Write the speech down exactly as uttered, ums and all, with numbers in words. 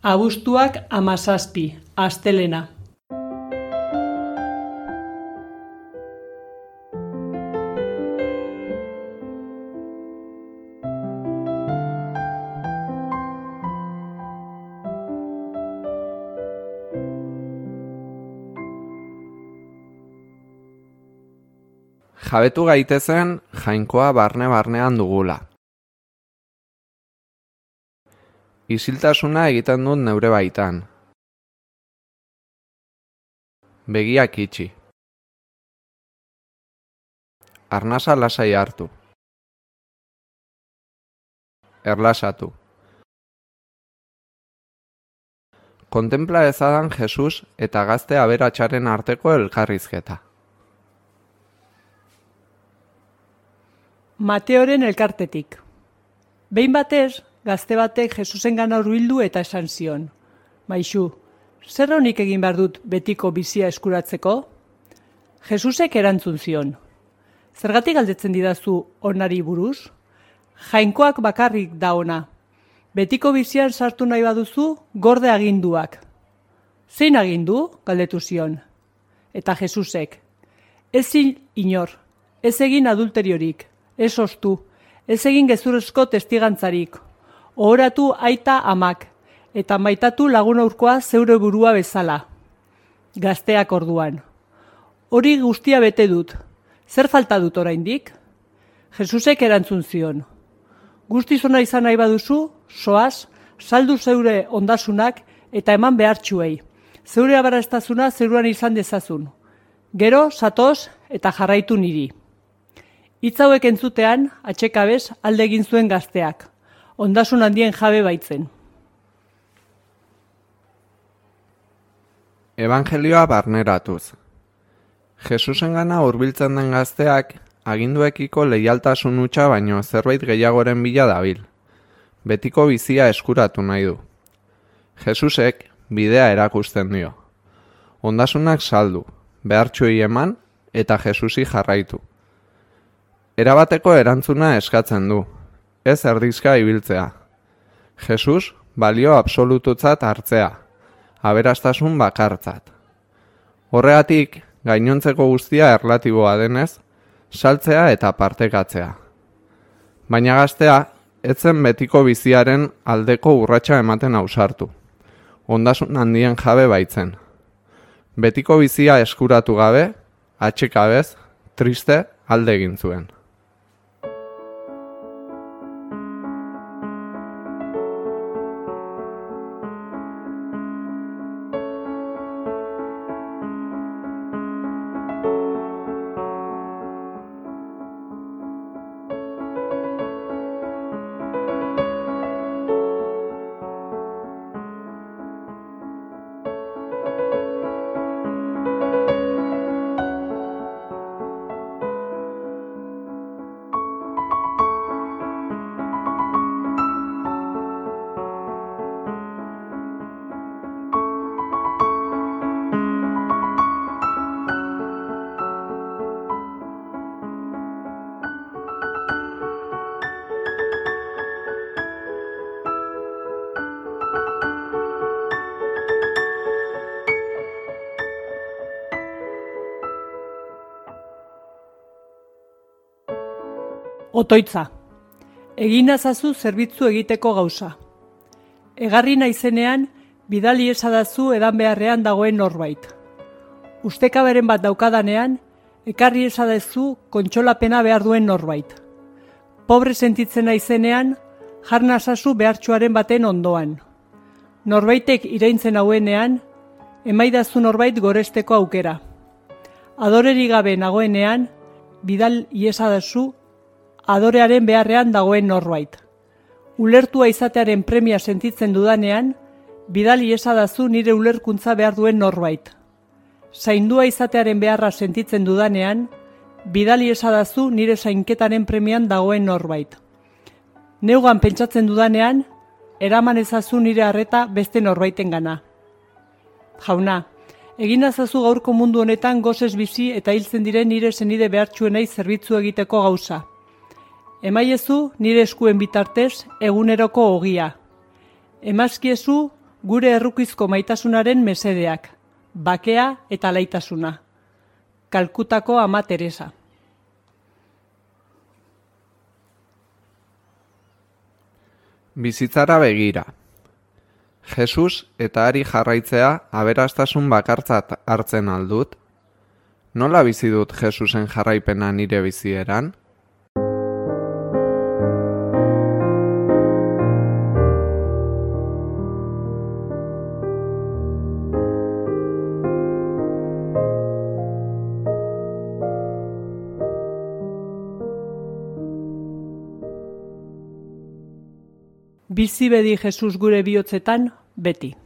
Abuztuak hamazazpi, astelena. Jabetu gaitezen jainkoa barne-barnean dugula. Isiltasuna egiten dut neure baitan. Begiak itxi. Arnasa lasai hartu. Erlasatu. Kontempla ezadan Jesus eta gazte aberatsaren arteko elkarrizketa. Mateoren elkartetik. Behin batez, gazte batek Jesusengana hurbildu eta esan zion: Maixu, zer honik egin behar dut betiko bizia eskuratzeko? Jesusek erantzun zion: Zergatik galdetzen didazu onari buruz? Jainkoak bakarrik da ona. Betiko bizian sartu nahi baduzu, gorde aginduak. Zein agindu? Galdetu zion. Eta Jesusek: Ez inor, ez egin adulteriorik, ez ostu, ez egin gezurrezko testigantzarik, ohoratu aita amak, eta maitatu lagun aurkoa zeure burua bezala. Gazteak orduan: Hori guztia bete dut, zer falta dut oraindik? Jesusek erantzun zion: Guztiz ona izan nahi baduzu, soaz, saldu zeure ondasunak eta eman behartxuei, zeure abarastazuna zeuruan izan dezazun. Gero, zatoz eta jarraitu niri. Hitz hauek entzutean, atsekabez alde egin zuen gazteak, ondasun handien jabe baitzen. Evangelioa barneratuz. Jesusengana hurbiltzen den gazteak aginduekiko leialtasun hutsa baino zerbait gehiagoren bila dabil. Betiko bizia eskuratu nahi du. Jesusek bidea erakusten dio. Ondasunak saldu, behartxuei eman eta Jesusi jarraitu. Erabateko erantzuna eskatzen du, ez erdizka ibiltzea. Jesus balio absolututzat hartzea, aberastasun bakartzat. Horregatik, gainontzeko guztia erlatiboa denez, saltzea eta partekatzea. Baina gaztea, etzen betiko biziaren aldeko urratsa ematen ausartu. Ondasun handien jabe baitzen. Betiko bizia eskuratu gabe, atsekabez, triste alde egin zuen. Otoitza. Egin nazazu zerbitzu egiteko gauza. Egarri naizenean, bidali esadazu edan beharrean dagoen norbait. Ustekaberen bat daukadanean, ekarri esadazu kontsolapena behar duen norbait. Pobre sentitzen naizenean, jar nazazu behartxuaren baten ondoan. Norbaitek iraintzen hauenean, emaidazu norbait goresteko aukera. Adoreri gabe nagoenean, bidal iesadazu adorearen beharrean dagoen norbait. Ulertua izatearen premia sentitzen dudanean, bidali esadazu nire ulerkuntza behar duen norbait. Zaindua izatearen beharra sentitzen dudanean, bidali esadazu nire zainketaren premian dagoen norbait. Neugan pentsatzen dudanean, eraman ezazu nire harreta beste norbaiten gana. Jauna, egin nazazu gaurko mundu honetan gozez bizi eta hiltzen diren nire senide behartxuenei zerbitzu egiteko gauza. Emaiezu nire eskuen bitartez eguneroko ogia. Emazkiezu gure errukizko maitasunaren mesedeak, bakea eta laitasuna. Kalkutako Ama Teresa. Bizitzara begira. Jesus eta hari jarraitzea aberastasun bakartzat hartzen aldut? Nola bizi dut Jesusen jarraipena nire bizieran? Bizi bedi Jesus gure bihotzetan, beti.